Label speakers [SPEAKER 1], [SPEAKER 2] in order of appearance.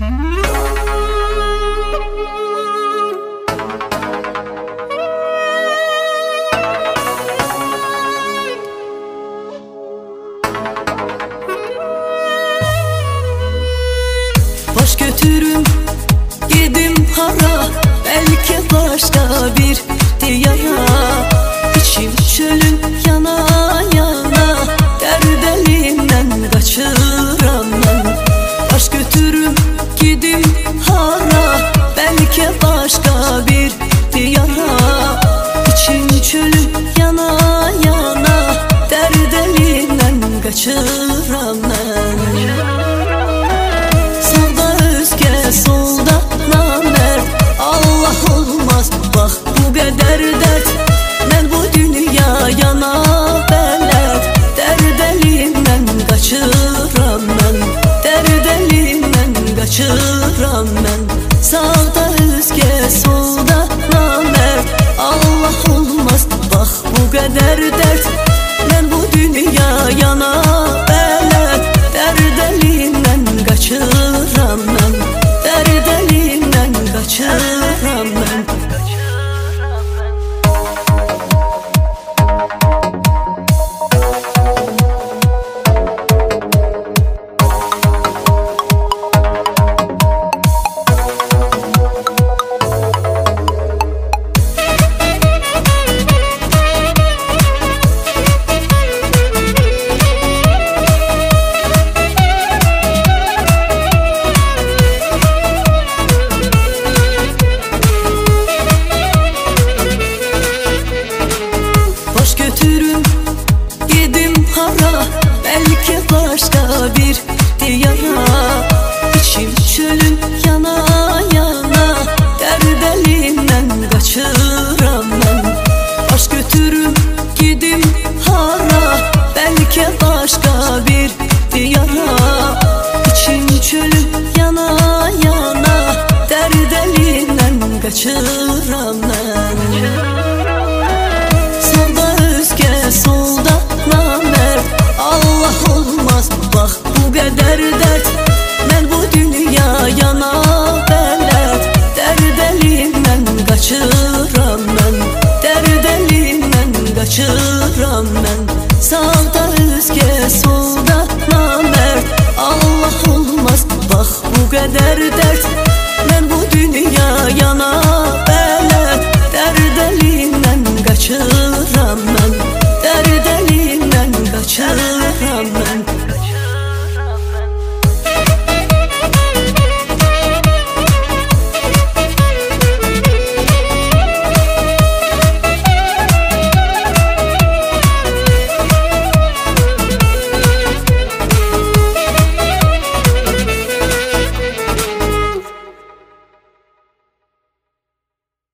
[SPEAKER 1] Baş götürüm gedim hara, belki başka bir diyara. İçim çölün yana yana, derd elinden kaçıram ben. Baş götürüm gedim hara, belki başka bir diyara. İçim çölün yana yana, derd elinden kaçıram ben. Solda namert, Allah olmaz bak bu kadar dert. Ben bu dünya yana belet, derd elinden kaçıram ben. Derd elinden kaçıram ben. Sağda özge solda namert, Allah olmaz bak bu kadar dert. Ben bu dünya yana belet, derd elinden kaçıram ben. Derd elinden kaçıram ben. Belki başka bir diyara. İçim çölün yana yana, derd elinden kaçıram ben. Baş götürüm gidim hara, belki başka bir diyara. İçim çölün yana yana, derd elinden kaçıram ben. Solda özge solda namert, Allah olmaz bak bu kadar dert. Ben bu dünya yana belet, derd elinden kaçıram ben. Derd elinden kaçıram ben. Sağda özge solda namert, Allah olmaz bak bu kadar dert.